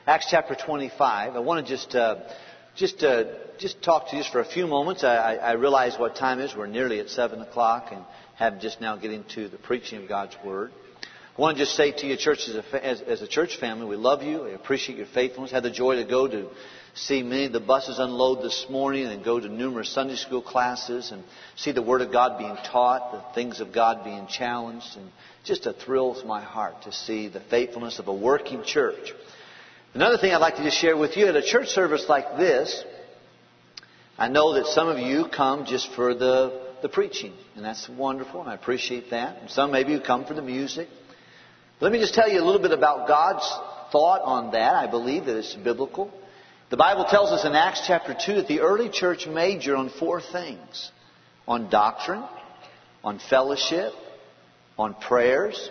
Acts chapter 25. I want to just talk to you just for a few moments. I realize what time it is. We're nearly at 7 o'clock and have just now getting to the preaching of God's Word. I want to just say to you, church, as a church family, we love you. We appreciate your faithfulness. Had the joy to go to see many of the buses unload this morning and go to numerous Sunday school classes and see the Word of God being taught, the things of God being challenged. And just a thrill to my heart to see the faithfulness of a working church. Another thing I'd like to just share with you, at a church service like this, I know that some of you come just for the preaching. And that's wonderful, and I appreciate that. And some maybe you come for the music. Let me just tell you a little bit about God's thought on that. I believe that it's biblical. The Bible tells us in Acts chapter 2 that the early church majored on 4 things. On doctrine, on fellowship, on prayers,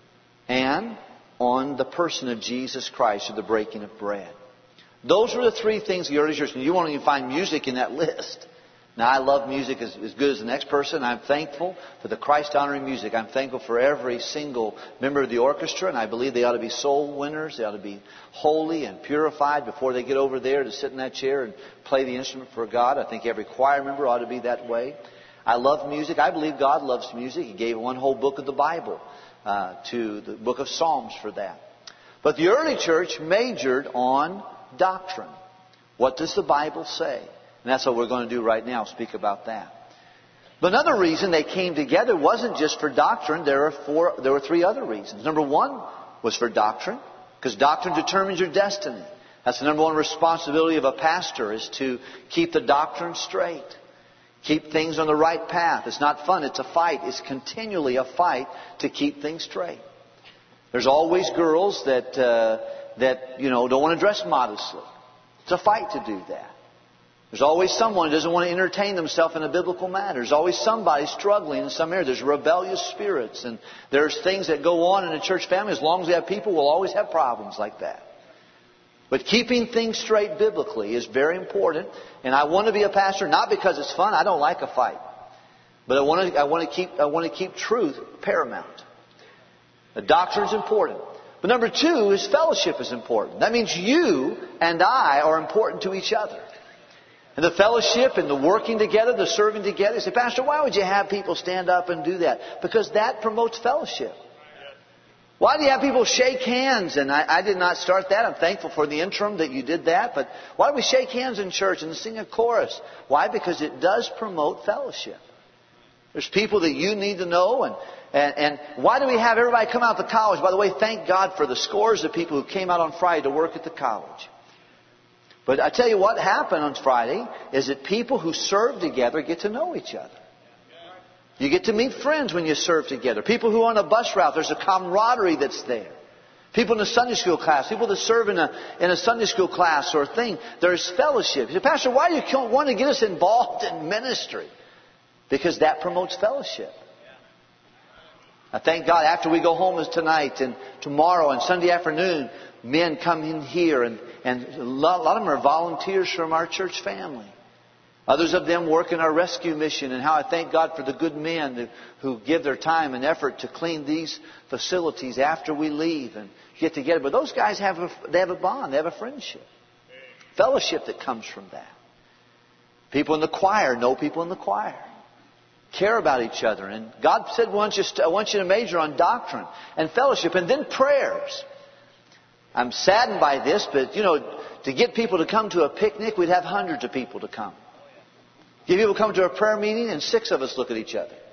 and on the person of Jesus Christ, or the breaking of bread. Those were the 3 things the early church. And you won't even find music in that list. Now, I love music as good as the next person. I'm thankful for the Christ-honoring music. I'm thankful for every single member of the orchestra, and I believe they ought to be soul winners. They ought to be holy and purified before they get over there to sit in that chair and play the instrument for God. I think every choir member ought to be that way. I love music. I believe God loves music. He gave one whole book of the Bible to the book of Psalms for that. But the early church majored on doctrine. What does the Bible say? And that's what we're going to do right now, speak about that. But another reason they came together wasn't just for doctrine. There were 3 other reasons. Number 1 was for doctrine, because doctrine determines your destiny. That's the number 1 responsibility of a pastor, is to keep the doctrine straight. Keep things on the right path. It's not fun. It's a fight. It's continually a fight to keep things straight. There's always girls that don't want to dress modestly. It's a fight to do that. There's always someone who doesn't want to entertain themselves in a biblical manner. There's always somebody struggling in some area. There's rebellious spirits. And there's things that go on in a church family. As long as we have people, we'll always have problems like that. But keeping things straight biblically is very important. And I want to be a pastor not because it's fun. I don't like a fight. But I want to keep truth paramount. The doctrine is important. But number 2 is fellowship is important. That means you and I are important to each other. And the fellowship and the working together, the serving together. You say, Pastor, why would you have people stand up and do that? Because that promotes fellowship. Why do you have people shake hands? And I did not start that. I'm thankful for the interim that you did that. But why do we shake hands in church and sing a chorus? Why? Because it does promote fellowship. There's people that you need to know. And why do we have everybody come out to college? By the way, thank God for the scores of people who came out on Friday to work at the college. But I tell you what happened on Friday is that people who serve together get to know each other. You get to meet friends when you serve together. People who are on a bus route, there's a camaraderie that's there. People in a Sunday school class, people that serve in a Sunday school class or thing, there's fellowship. You say, Pastor, why do you want to get us involved in ministry? Because that promotes fellowship. I thank God after we go home tonight and tomorrow and Sunday afternoon, men come in here and a lot of them are volunteers from our church family. Others of them work in our rescue mission, and how I thank God for the good men who give their time and effort to clean these facilities after we leave and get together. But those guys have a bond, they have a friendship, fellowship that comes from that. People in the choir know people in the choir, care about each other, and God said, I want you to major on doctrine and fellowship, and then prayers. I'm saddened by this, but to get people to come to a picnic, we'd have hundreds of people to come. Get people come to a prayer meeting, and 6 of us look at each other.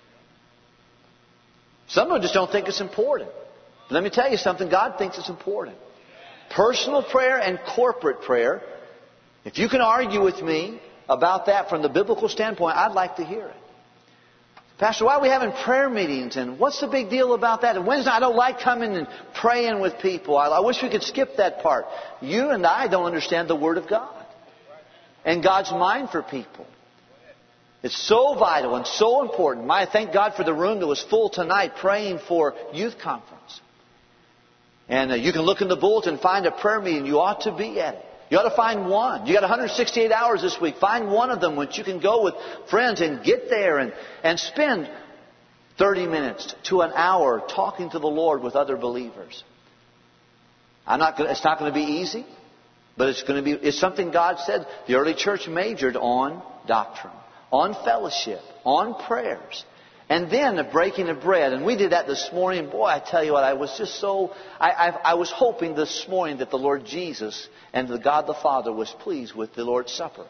Some of them just don't think it's important. But let me tell you something. God thinks it's important. Personal prayer and corporate prayer. If you can argue with me about that from the biblical standpoint, I'd like to hear it. Pastor, why are we having prayer meetings? And what's the big deal about that? And Wednesday, I don't like coming and praying with people. I wish we could skip that part. You and I don't understand the Word of God and God's mind for people. It's so vital and so important. I thank God for the room that was full tonight praying for youth conference. And you can look in the bulletin and find a prayer meeting. You ought to be at it. You ought to find one. You got 168 hours this week. Find one of them which you can go with friends and get there and spend 30 minutes to an hour talking to the Lord with other believers. It's not going to be easy, but it's something God said. The early church majored on doctrine, on fellowship, on prayers, and then the breaking of bread. And we did that this morning. Boy, I tell you what, I was just so... I was hoping this morning that the Lord Jesus and the God the Father was pleased with the Lord's Supper.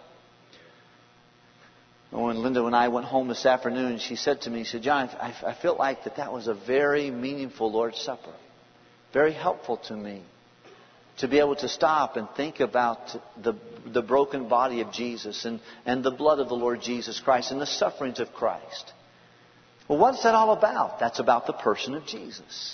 When Linda and I went home this afternoon, she said to me, she said, John, I felt like that was a very meaningful Lord's Supper. Very helpful to me to be able to stop and think about the broken body of Jesus and the blood of the Lord Jesus Christ and the sufferings of Christ. Well, what's that all about? That's about the person of Jesus.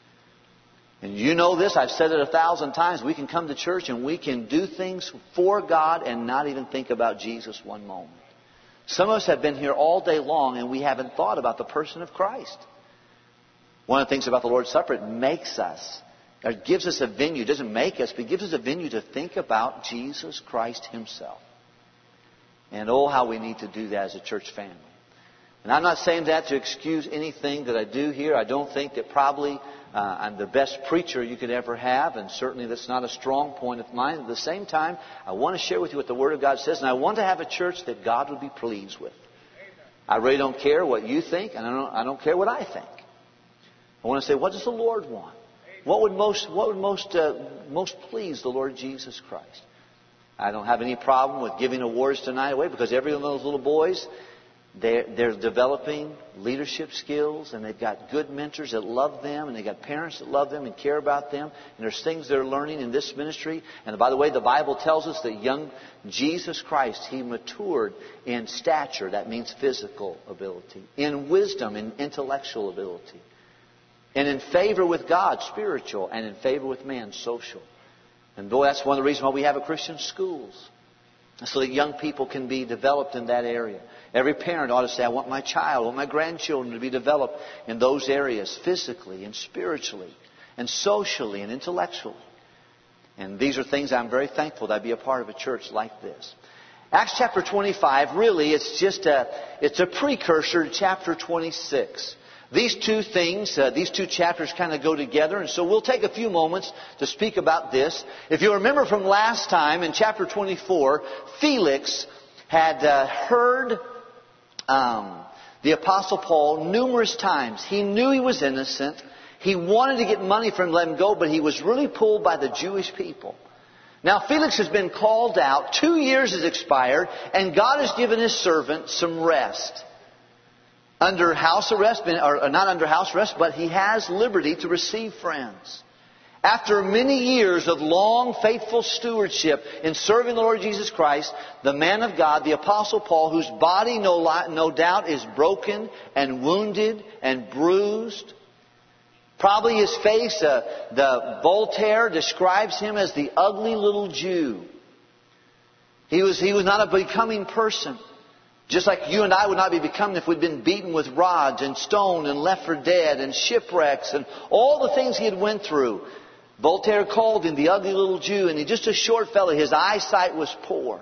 And you know this, I've said it 1,000 times. We can come to church and we can do things for God and not even think about Jesus one moment. Some of us have been here all day long and we haven't thought about the person of Christ. One of the things about the Lord's Supper, it makes us, it gives us a venue. It doesn't make us, but it gives us a venue to think about Jesus Christ Himself. And oh, how we need to do that as a church family. And I'm not saying that to excuse anything that I do here. I don't think that probably I'm the best preacher you could ever have, and certainly that's not a strong point of mine. At the same time, I want to share with you what the Word of God says, and I want to have a church that God would be pleased with. I really don't care what you think, and I don't care what I think. I want to say, what does the Lord want? What would most please the Lord Jesus Christ? I don't have any problem with giving awards tonight away, because every one of those little boys, they're developing leadership skills, and they've got good mentors that love them, and they've got parents that love them and care about them, and there's things they're learning in this ministry. And by the way, the Bible tells us that young Jesus Christ, He matured in stature, that means physical ability, in wisdom, in intellectual ability, and in favor with God, spiritual, and in favor with man, social. And boy, that's one of the reasons why we have a Christian schools, so that young people can be developed in that area. Every parent ought to say, I want my child, I want my grandchildren to be developed in those areas, physically and spiritually and socially and intellectually. And these are things I'm very thankful that I'd be a part of a church like this. Acts chapter 25, really, it's a precursor to chapter 26. These two things, these two chapters kind of go together, and so we'll take a few moments to speak about this. If you remember from last time, in chapter 24, Felix had heard the Apostle Paul numerous times. He knew he was innocent. He wanted to get money for him to let him go, but he was really pulled by the Jewish people. Now, Felix has been called out. 2 years has expired, and God has given His servant some rest. Under house arrest, or not under house arrest, but he has liberty to receive friends. After many years of long, faithful stewardship in serving the Lord Jesus Christ, the man of God, the Apostle Paul, whose body no doubt is broken and wounded and bruised, probably his face, the Voltaire describes him as the ugly little Jew. He was not a becoming person. Just like you and I would not be becoming if we'd been beaten with rods and stoned and left for dead and shipwrecks and all the things he had went through. Voltaire called him the ugly little Jew, and he's just a short fellow. His eyesight was poor.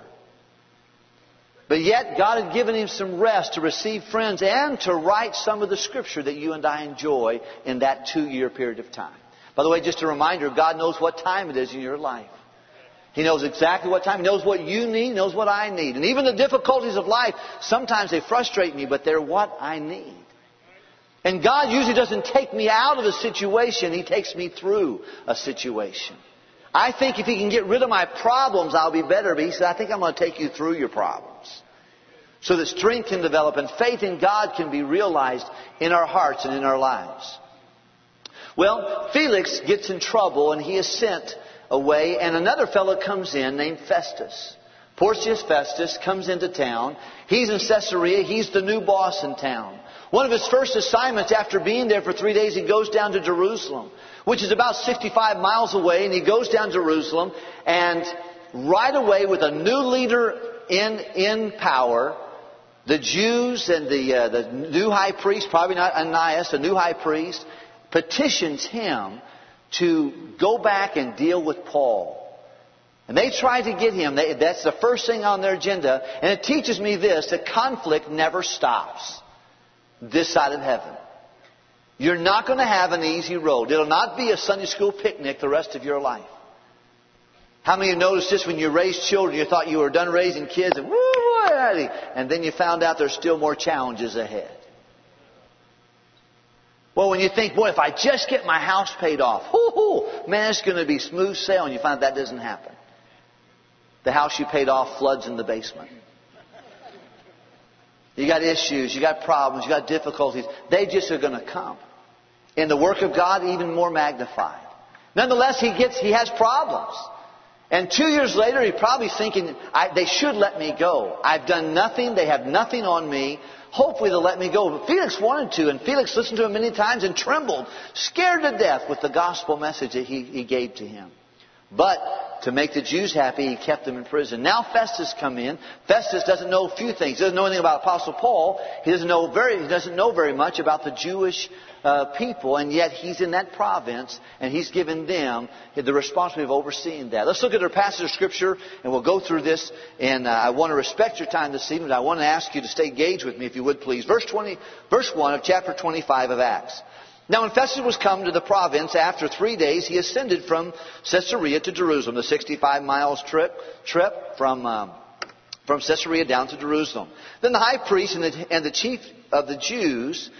But yet God had given him some rest to receive friends and to write some of the Scripture that you and I enjoy in that 2-year period of time. By the way, just a reminder, God knows what time it is in your life. He knows exactly what time. He knows what you need. He knows what I need. And even the difficulties of life, sometimes they frustrate me, but they're what I need. And God usually doesn't take me out of a situation. He takes me through a situation. I think if He can get rid of my problems, I'll be better. But He said, I think I'm going to take you through your problems, so that strength can develop and faith in God can be realized in our hearts and in our lives. Well, Felix gets in trouble and he is sent away, and another fellow comes in named Festus. Porcius Festus comes into town. He's in Caesarea. He's the new boss in town. One of his first assignments after being there for 3 days, he goes down to Jerusalem, which is about 65 miles away, and he goes down to Jerusalem, and right away with a new leader in power, the Jews and the new high priest, probably not Ananias, the new high priest, petitions him to go back and deal with Paul. And they try to get him. That's the first thing on their agenda. And it teaches me this, that conflict never stops this side of heaven. You're not going to have an easy road. It'll not be a Sunday school picnic the rest of your life. How many of you noticed this when you raised children? You thought you were done raising kids and and then you found out there's still more challenges ahead. Well, when you think, boy, if I just get my house paid off, man, it's going to be smooth sailing. You find that doesn't happen. The house you paid off floods in the basement. You got issues, you got problems, you got difficulties. They just are going to come. In the work of God, even more magnified. Nonetheless, he has problems. And 2 years later, he's probably thinking, they should let me go. I've done nothing. They have nothing on me. Hopefully they'll let me go. But Felix wanted to, and Felix listened to him many times and trembled, scared to death with the gospel message that he gave to him. But to make the Jews happy, he kept them in prison. Now Festus come in. Festus doesn't know a few things. He doesn't know anything about Apostle Paul. He doesn't know very much about the Jewish people, and yet he's in that province, and he's given them the responsibility of overseeing that. Let's look at our passage of Scripture, and we'll go through this. And I want to respect your time this evening. I want to ask you to stay engaged with me, if you would, please. Verse 1 of chapter 25 of Acts. Now when Festus was come to the province, after 3 days, he ascended from Caesarea to Jerusalem, the 65 miles trip from Caesarea down to Jerusalem. Then the high priest and the chief of the Jews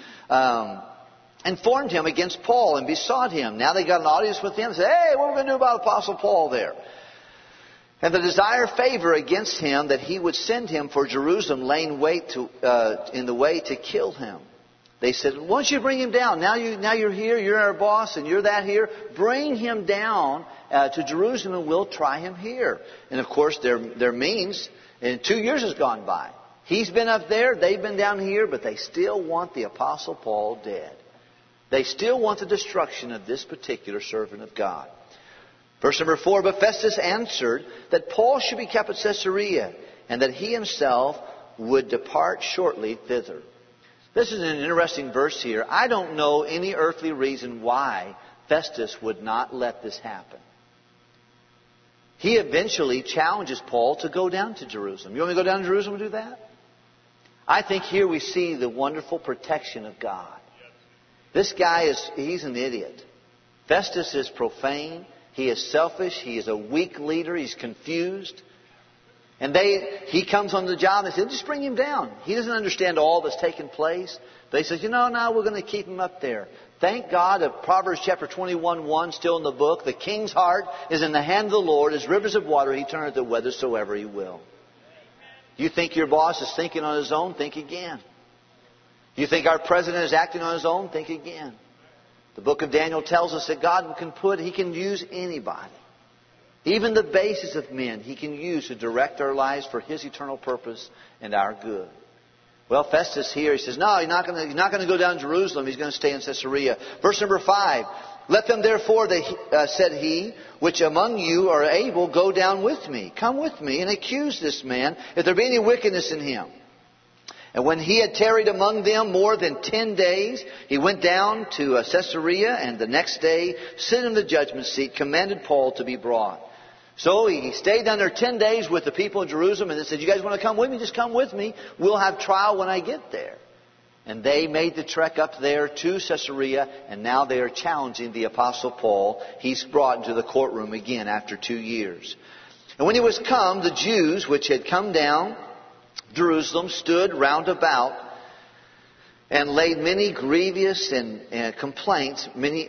informed him against Paul and besought him. Now they got an audience with him and said, hey, what are we going to do about Apostle Paul there? And the desire favor against him that he would send him for Jerusalem, laying wait in the way to kill him. They said, why don't you bring him down? Now you're here, you're our boss, and you're that here. Bring him down to Jerusalem and we'll try him here. And of course, their means, and 2 years has gone by. He's been up there, they've been down here, but they still want the Apostle Paul dead. They still want the destruction of this particular servant of God. Verse number 4, but Festus answered that Paul should be kept at Caesarea, and that he himself would depart shortly thither. This is an interesting verse here. I don't know any earthly reason why Festus would not let this happen. He eventually challenges Paul to go down to Jerusalem. You want me to go down to Jerusalem and do that? I think here we see the wonderful protection of God. This guy he's an idiot. Festus is profane. He is selfish. He is a weak leader. He's confused. And he comes on the job and they said, just bring him down. He doesn't understand all that's taken place. They said, no, we're going to keep him up there. Thank God of Proverbs chapter 21:1 still in the book. The king's heart is in the hand of the Lord. As rivers of water, he turneth it whithersoever he will. You think your boss is thinking on his own? Think again. You think our president is acting on his own? Think again. The book of Daniel tells us that God he can use anybody. Even the basis of men he can use to direct our lives for his eternal purpose and our good. Well, Festus here, he says, no, he's not going to go down to Jerusalem. He's going to stay in Caesarea. Verse number 5. Let them therefore, said he, which among you are able, go down with me. Come with me and accuse this man, if there be any wickedness in him. And when he had tarried among them more than 10 days, he went down to Caesarea, and the next day, sitting in the judgment seat, commanded Paul to be brought. So he stayed down there 10 days with the people of Jerusalem, and they said, you guys want to come with me? Just come with me. We'll have trial when I get there. And they made the trek up there to Caesarea, and now they are challenging the Apostle Paul. He's brought into the courtroom again after 2 years. And when he was come, the Jews which had come down Jerusalem stood round about and laid many grievous complaints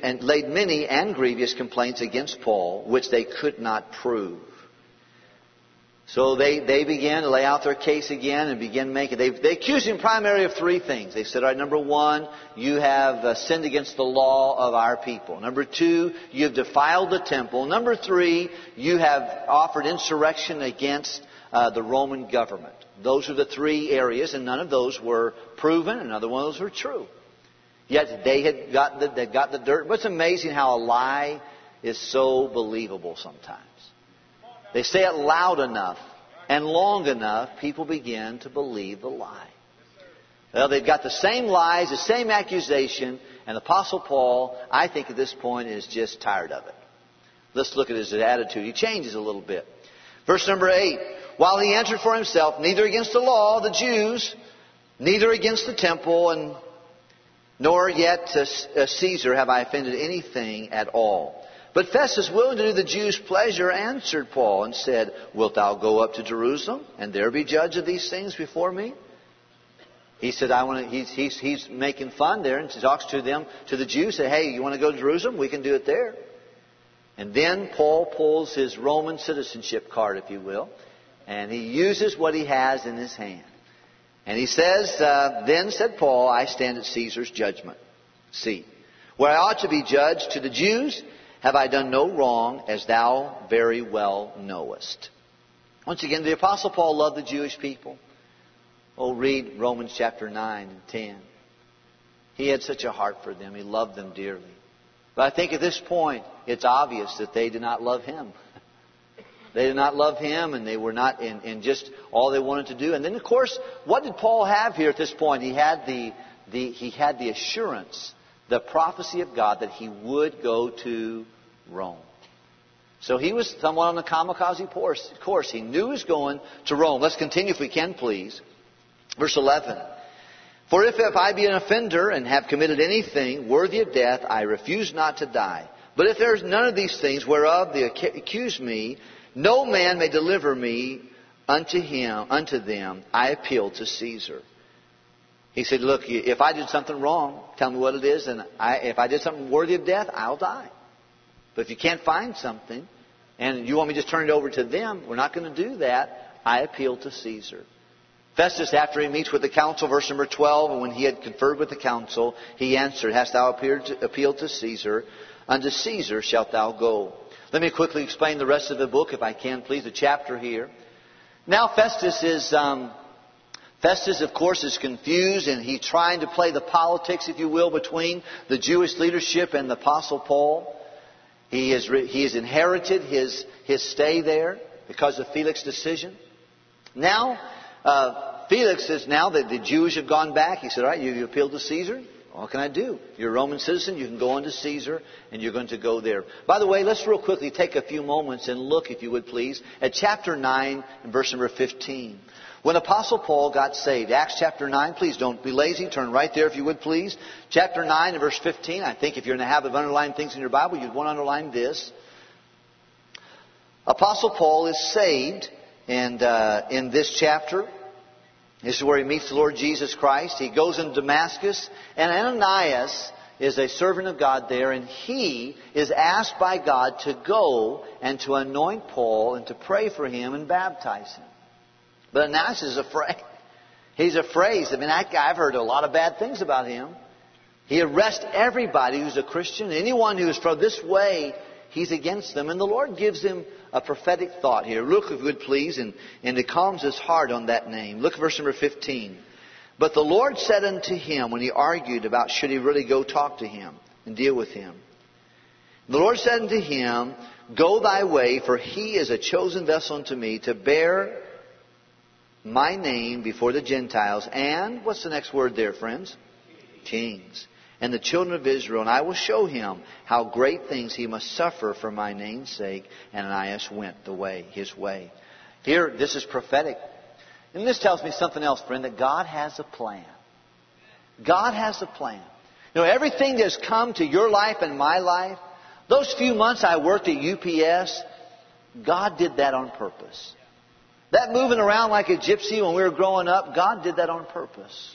against Paul, which they could not prove. So they began to lay out their case again and begin making. They accused him primarily of 3 things. They said, all right, number 1, you have sinned against the law of our people. Number 2, you have defiled the temple. Number 3, you have offered insurrection against the Roman government. Those are the 3 areas, and none of those were proven, and none of those were true. Yet they had got the dirt. But it's amazing how a lie is so believable sometimes. They say it loud enough and long enough, people begin to believe the lie. Well, they've got the same lies, the same accusation, and the Apostle Paul, I think at this point, is just tired of it. Let's look at his attitude. He changes a little bit. Verse number 8. While he answered for himself, neither against the law of the Jews, neither against the temple, and nor yet to Caesar have I offended anything at all. But Festus, willing to do the Jews' pleasure, answered Paul and said, Wilt thou go up to Jerusalem, and there be judge of these things before me? He said, he's making fun there, and he talks to them, to the Jews, say, hey, you want to go to Jerusalem? We can do it there. And then Paul pulls his Roman citizenship card, if you will, and he uses what he has in his hand. And he says, Then said Paul, I stand at Caesar's judgment seat, where I ought to be judged. To the Jews have I done no wrong, as thou very well knowest. Once again, the Apostle Paul loved the Jewish people. Oh, read Romans chapter 9 and 10. He had such a heart for them. He loved them dearly. But I think at this point, it's obvious that they did not love him. They did not love him, and they were not in just all they wanted to do. And then, of course, what did Paul have here at this point? He had the assurance, the prophecy of God that he would go to Rome. So he was somewhat on the kamikaze course. He knew he was going to Rome. Let's continue if we can, please. Verse 11. For if I be an offender and have committed anything worthy of death, I refuse not to die. But if there is none of these things whereof they accuse me, no man may deliver me unto them. I appeal to Caesar. He said, look, if I did something wrong, tell me what it is, and if I did something worthy of death, I'll die. But if you can't find something, and you want me to just turn it over to them, we're not going to do that. I appeal to Caesar. Festus, after he meets with the council, verse number 12, and when he had conferred with the council, he answered, Hast thou appealed to Caesar? Unto Caesar shalt thou go. Let me quickly explain the rest of the book, if I can, please, the chapter here. Now Festus, of course, is confused, and he's trying to play the politics, if you will, between the Jewish leadership and the Apostle Paul. He has inherited his stay there because of Felix's decision. Now, Felix says now that the Jews have gone back. He said, all right, you appealed to Caesar. What can I do? You're a Roman citizen. You can go on to Caesar, and you're going to go there. By the way, let's real quickly take a few moments and look, if you would please, at chapter 9 and verse number 15. When Apostle Paul got saved, Acts chapter 9, please don't be lazy. Turn right there if you would please. Chapter 9 and verse 15. I think if you're in the habit of underlining things in your Bible, you'd want to underline this. Apostle Paul is saved, and in this chapter, this is where he meets the Lord Jesus Christ. He goes into Damascus, and Ananias is a servant of God there, and he is asked by God to go and to anoint Paul and to pray for him and baptize him. But Ananias is afraid. He's afraid. I mean, that guy, I've heard a lot of bad things about him. He arrests everybody who's a Christian. Anyone who is from this way, he's against them. And the Lord gives him a prophetic thought here. Look, if you would please, and it calms his heart on that name. Look at verse number 15. But the Lord said unto him, when he argued about should he really go talk to him and deal with him. The Lord said unto him, Go thy way, for he is a chosen vessel unto me to bear my name before the Gentiles. And, what's the next word there, friends? Kings. And the children of Israel, and I will show him how great things he must suffer for my name's sake. And Ananias went his way. Here, this is prophetic. And this tells me something else, friend, that God has a plan. God has a plan. You know, everything that's come to your life and my life, those few months I worked at UPS, God did that on purpose. That moving around like a gypsy when we were growing up, God did that on purpose.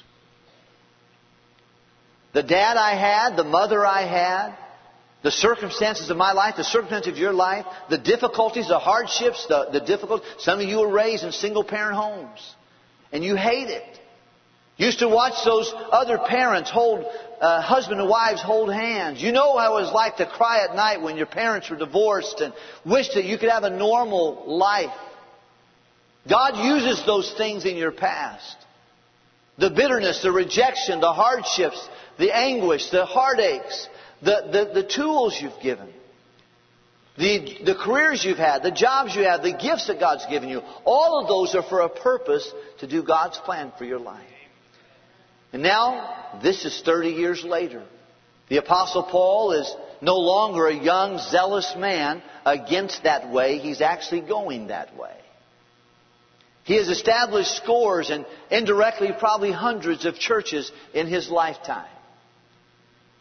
The dad I had, the mother I had, the circumstances of my life, the circumstances of your life, the difficulties, the hardships, the difficulties. Some of you were raised in single-parent homes, and you hate it. You used to watch those other parents husband and wives hold hands. You know how it was like to cry at night when your parents were divorced and wish that you could have a normal life. God uses those things in your past. The bitterness, the rejection, the hardships, the anguish, the heartaches, the tools you've given, the careers you've had, the jobs you have, the gifts that God's given you. All of those are for a purpose to do God's plan for your life. And now, this is 30 years later. The Apostle Paul is no longer a young, zealous man against that way. He's actually going that way. He has established scores and indirectly probably hundreds of churches in his lifetime.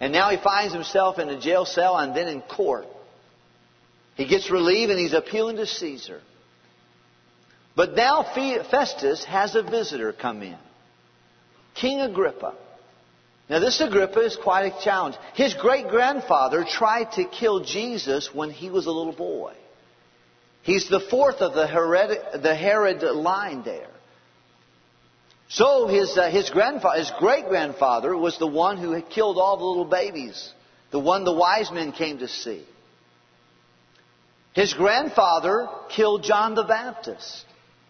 And now he finds himself in a jail cell and then in court. He gets relief and he's appealing to Caesar. But now Festus has a visitor come in. King Agrippa. Now this Agrippa is quite a challenge. His great-grandfather tried to kill Jesus when he was a little boy. He's the fourth of the Herod line there. So his great-grandfather was the one who had killed all the little babies, the one the wise men came to see. His grandfather killed John the Baptist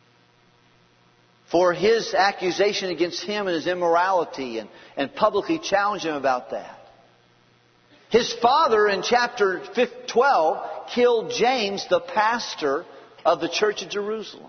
for his accusation against him and his immorality and publicly challenged him about that. His father in chapter 12 killed James, the pastor of the church of Jerusalem.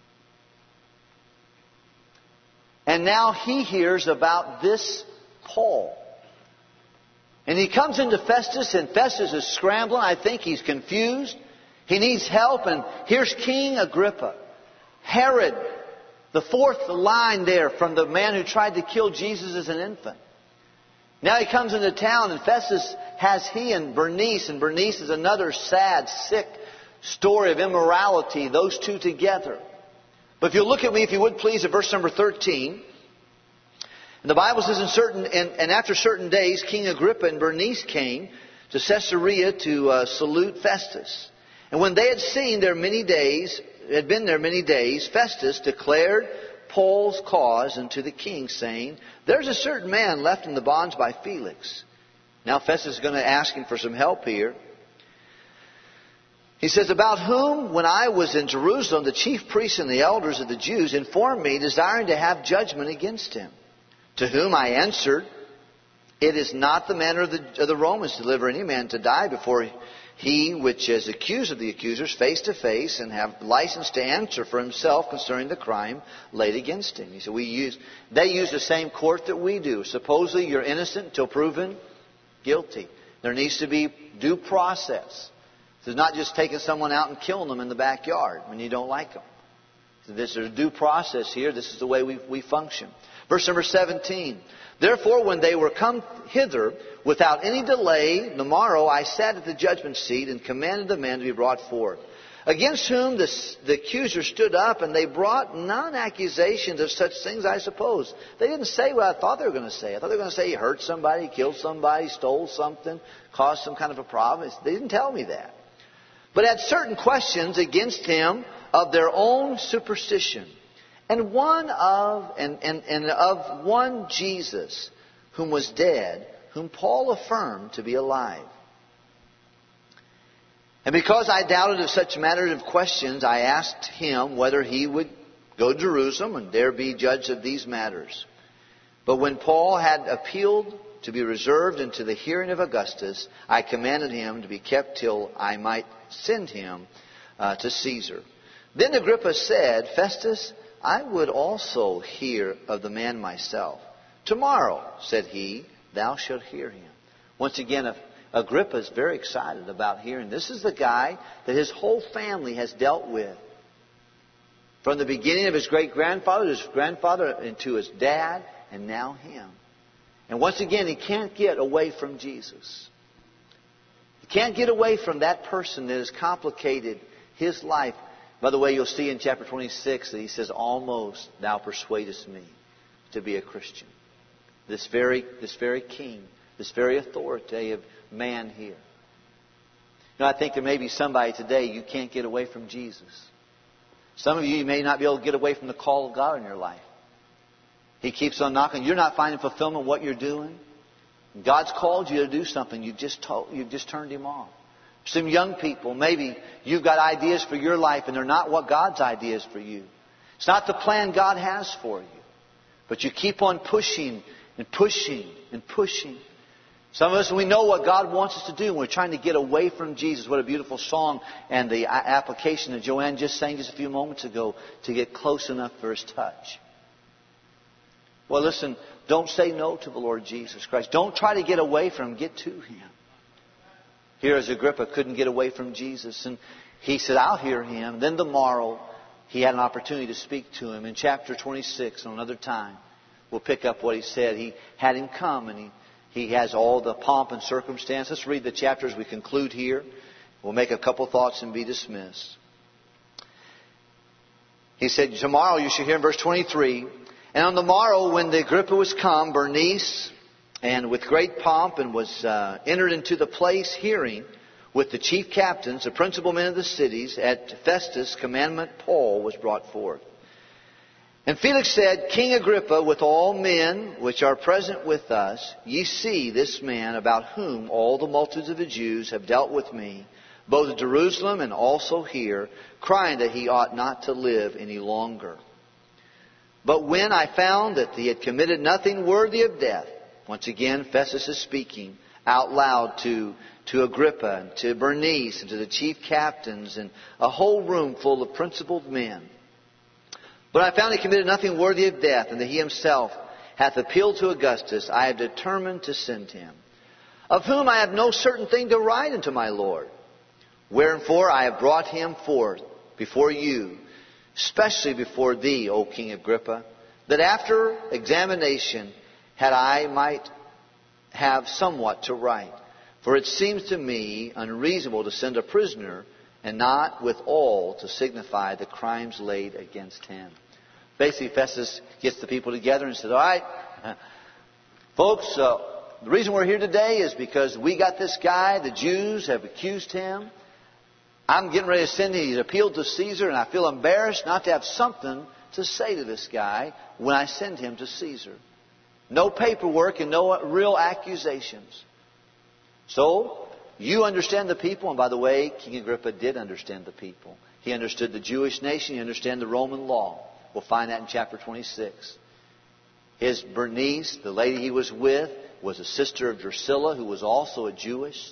And now he hears about this Paul. And he comes into Festus, and Festus is scrambling. I think he's confused. He needs help. And here's King Agrippa. Herod, the fourth line there from the man who tried to kill Jesus as an infant. Now he comes into town, and Festus has he and Bernice. And Bernice is another sad, sick story of immorality, those two together. But if you'll look at me, if you would please, at verse number 13. And the Bible says, and after certain days, King Agrippa and Bernice came to Caesarea to salute Festus. And when they had been there many days, Festus declared Paul's cause unto the king, saying, there's a certain man left in the bonds by Felix. Now Festus is going to ask him for some help here. He says, about whom, when I was in Jerusalem, the chief priests and the elders of the Jews informed me, desiring to have judgment against him. To whom I answered, it is not the manner of the Romans to deliver any man to die before he which is accused of the accusers face to face, and have license to answer for himself concerning the crime laid against him. He said, they use the same court that we do. Supposedly you're innocent until proven guilty. There needs to be due process. It's not just taking someone out and killing them in the backyard when you don't like them. There's a due process here. This is the way we function. Verse number 17. Therefore, when they were come hither, without any delay, the morrow I sat at the judgment seat and commanded the man to be brought forth. Against whom the accuser stood up, and they brought none accusations of such things, I suppose. They didn't say what I thought they were going to say. I thought they were going to say he hurt somebody, killed somebody, stole something, caused some kind of a problem. They didn't tell me that. But had certain questions against him of their own superstition. And of one Jesus, whom was dead, whom Paul affirmed to be alive. And because I doubted of such matters of questions, I asked him whether he would go to Jerusalem and there be judged of these matters. But when Paul had appealed to be reserved unto the hearing of Augustus, I commanded him to be kept till I might send him to Caesar. Then Agrippa said, Festus, I would also hear of the man myself. Tomorrow, said he, thou shalt hear him. Once again, Agrippa is very excited about hearing. This is the guy that his whole family has dealt with. From the beginning of his great-grandfather to his grandfather and to his dad, and now him. And once again, he can't get away from Jesus. He can't get away from that person that has complicated his life. By the way, you'll see in chapter 26 that he says, almost thou persuadest me to be a Christian. This very king, this very authoritative man here. Now, I think there may be somebody today, you can't get away from Jesus. Some of you may not be able to get away from the call of God in your life. He keeps on knocking. You're not finding fulfillment in what you're doing. God's called you to do something. You've just turned Him off. Some young people, maybe you've got ideas for your life and they're not what God's ideas for you. It's not the plan God has for you. But you keep on pushing and pushing and pushing. Some of us, we know what God wants us to do, and we're trying to get away from Jesus. What a beautiful song, and the application that Joanne just sang just a few moments ago, to get close enough for His touch. Well, listen, don't say no to the Lord Jesus Christ. Don't try to get away from Him. Get to Him. Here, as Agrippa couldn't get away from Jesus, and he said, I'll hear Him. Then the morrow, he had an opportunity to speak to Him. In chapter 26, on another time, we'll pick up what he said. He had him come, and He has all the pomp and circumstance. Let's read the chapter as we conclude here. We'll make a couple thoughts and be dismissed. He said, tomorrow you shall hear in verse 23, and on the morrow when the Agrippa was come, Bernice, and with great pomp, and was entered into the place hearing with the chief captains, the principal men of the cities, at Festus' commandment Paul was brought forth. And Felix said, King Agrippa, with all men which are present with us, ye see this man about whom all the multitudes of the Jews have dealt with me, both at Jerusalem and also here, crying that he ought not to live any longer. But when I found that he had committed nothing worthy of death, once again Festus is speaking out loud to Agrippa and to Bernice and to the chief captains and a whole room full of principled men. But I found he committed nothing worthy of death, and that he himself hath appealed to Augustus. I have determined to send him, of whom I have no certain thing to write unto my Lord. Wherefore I have brought him forth before you, especially before thee, O King Agrippa, that after examination I might have somewhat to write. For it seems to me unreasonable to send a prisoner, and not withal to signify the crimes laid against him. Basically, Festus gets the people together and says, all right, folks, the reason we're here today is because we got this guy. The Jews have accused him. I'm getting ready to send him. He's appealed to Caesar, and I feel embarrassed not to have something to say to this guy when I send him to Caesar. No paperwork and no real accusations. So, you understand the people. And by the way, King Agrippa did understand the people. He understood the Jewish nation. He understood the Roman law. We'll find that in chapter 26. His Bernice, the lady he was with, was a sister of Drusilla, who was also a Jewess.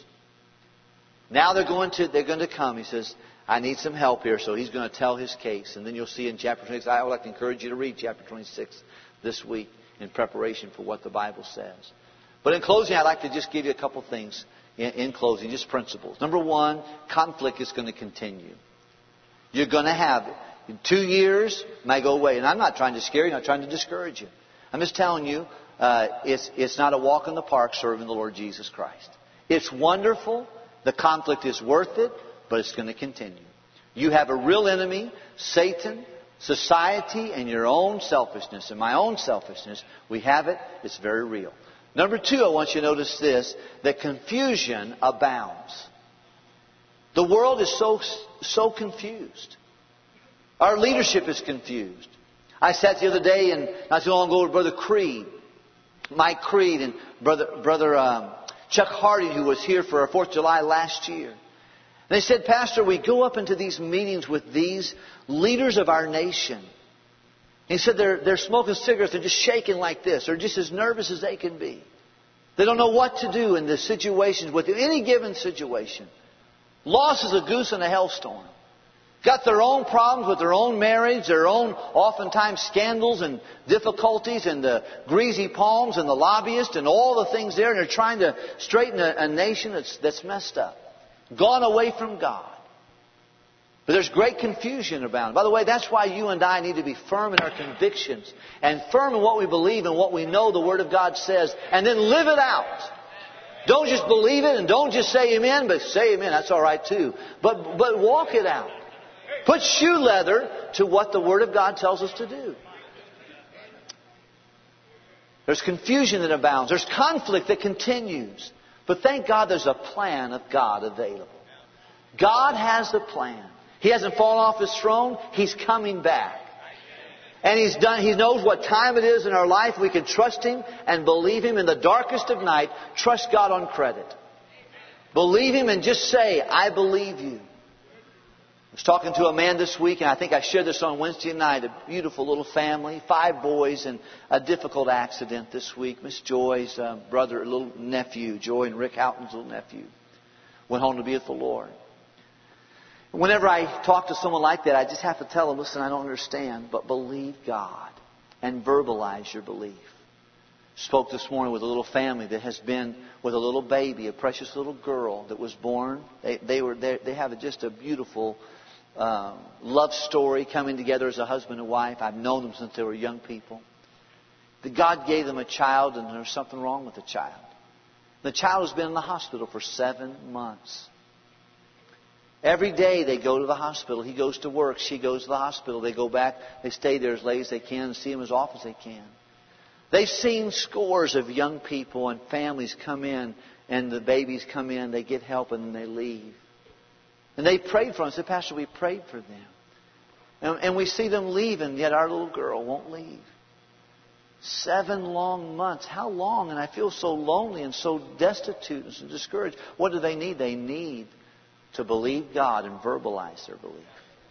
Now they're going to come. He says, I need some help here. So he's going to tell his case. And then you'll see in chapter 26. I would like to encourage you to read chapter 26 this week in preparation for what the Bible says. But in closing, I'd like to just give you a couple things in closing, just principles. Number one, conflict is going to continue. You're going to have it. In 2 years, it may go away. And I'm not trying to scare you, I'm not trying to discourage you. I'm just telling you, it's not a walk in the park serving the Lord Jesus Christ. It's wonderful. The conflict is worth it, but it's going to continue. You have a real enemy, Satan, society, and your own selfishness. And my own selfishness, we have it. It's very real. Number two, I want you to notice this, that confusion abounds. The world is so confused. Our leadership is confused. I sat the other day, and not too long ago, with Brother Creed, Mike Creed, and Brother Chuck Hardy, who was here for our 4th of July last year. And they said, Pastor, we go up into these meetings with these leaders of our nation. And he said they're smoking cigarettes, they're just shaking like this. They're just as nervous as they can be. They don't know what to do in the situations, with any given situation. Lost as a goose in a hailstorm. Got their own problems with their own marriage, their own oftentimes scandals and difficulties and the greasy palms and the lobbyists and all the things there. And they're trying to straighten a nation that's messed up. Gone away from God. But there's great confusion about. By the way, that's why you and I need to be firm in our convictions and firm in what we believe and what we know the Word of God says, and then live it out. Don't just believe it and don't just say amen, but say amen. That's all right too. But walk it out. Put shoe leather to what the Word of God tells us to do. There's confusion that abounds. There's conflict that continues. But thank God there's a plan of God available. God has a plan. He hasn't fallen off His throne. He's coming back. And He knows what time it is in our life. We can trust Him and believe Him in the darkest of night. Trust God on credit. Believe Him and just say, I believe you. I was talking to a man this week, and I think I shared this on Wednesday night, a beautiful little family, 5 boys, and a difficult accident this week. Miss Joy's little nephew, Joy and Rick Houghton's little nephew, went home to be with the Lord. Whenever I talk to someone like that, I just have to tell them, listen, I don't understand, but believe God and verbalize your belief. Spoke this morning with a little family that has been with a little baby, a precious little girl that was born. They have just a beautiful love story, coming together as a husband and wife. I've known them since they were young people. That God gave them a child, and there's something wrong with the child. The child has been in the hospital for 7 months. Every day they go to the hospital. He goes to work. She goes to the hospital. They go back. They stay there as late as they can and see him as often as they can. They've seen scores of young people and families come in, and the babies come in. They get help and then they leave. And they prayed for them. I said, Pastor, we prayed for them. And we see them leave, and yet our little girl won't leave. 7 long months. How long? And I feel so lonely and so destitute and so discouraged. What do they need? They need to believe God and verbalize their belief.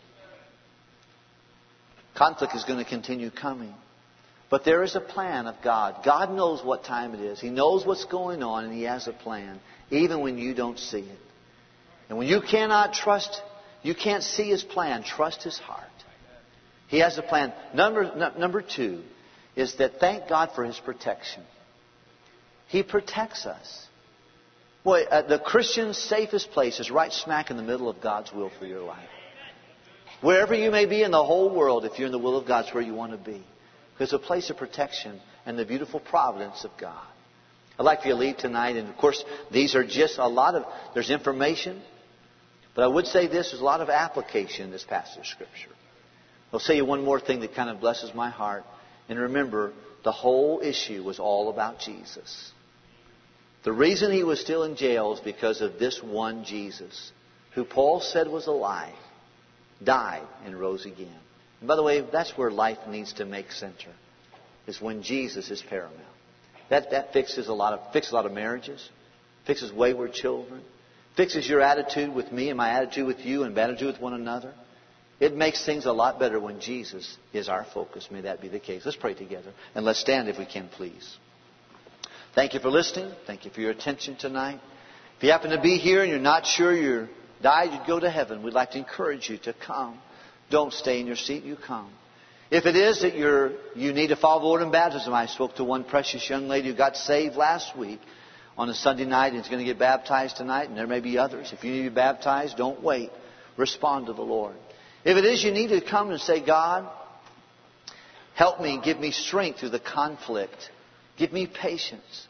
Conflict is going to continue coming. But there is a plan of God. God knows what time it is. He knows what's going on, and He has a plan, even when you don't see it. And when you cannot trust, you can't see His plan, trust His heart. He has a plan. Number 2 is that thank God for His protection. He protects us. Boy, the Christian's safest place is right smack in the middle of God's will for your life. Wherever you may be in the whole world, if you're in the will of God, it's where you want to be. Because it's a place of protection and the beautiful providence of God. I'd like for you to leave tonight, and of course, these are just there's information, but I would say there's a lot of application in this passage of Scripture. I'll say you one more thing that kind of blesses my heart. And remember, the whole issue was all about Jesus. The reason he was still in jail is because of this one Jesus, who Paul said was alive, died, and rose again. And by the way, that's where life needs to make center, is when Jesus is paramount. That fixes a lot of marriages, fixes wayward children, fixes your attitude with me and my attitude with you and attitude with one another. It makes things a lot better when Jesus is our focus. May that be the case. Let's pray together. And let's stand if we can, please. Thank you for listening. Thank you for your attention tonight. If you happen to be here and you're not sure you'd go to heaven, we'd like to encourage you to come. Don't stay in your seat. You come. If it is that you need to follow the Lord in baptism, I spoke to one precious young lady who got saved last week on a Sunday night and is going to get baptized tonight, and there may be others. If you need to be baptized, don't wait. Respond to the Lord. If it is you need to come and say, God, help me, give me strength through the conflict. Give me patience.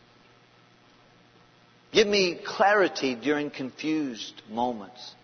Give me clarity during confused moments.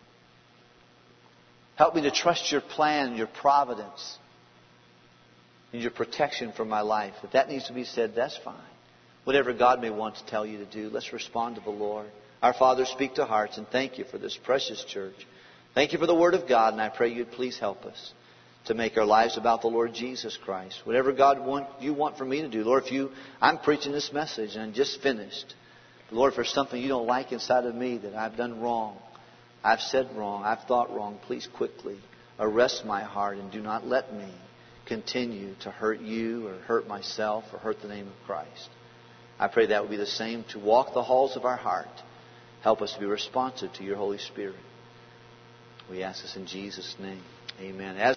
Help me to trust your plan, your providence, and your protection for my life. If that needs to be said, that's fine. Whatever God may want to tell you to do, let's respond to the Lord. Our Father, speak to hearts, and thank you for this precious church. Thank you for the Word of God, and I pray you'd please help us to make our lives about the Lord Jesus Christ. Whatever you want for me to do. Lord, I'm preaching this message and I'm just finished. Lord, if there's something you don't like inside of me that I've done wrong, I've said wrong, I've thought wrong, please quickly arrest my heart and do not let me continue to hurt you or hurt myself or hurt the name of Christ. I pray that would be the same to walk the halls of our heart. Help us to be responsive to your Holy Spirit. We ask this in Jesus' name. Amen.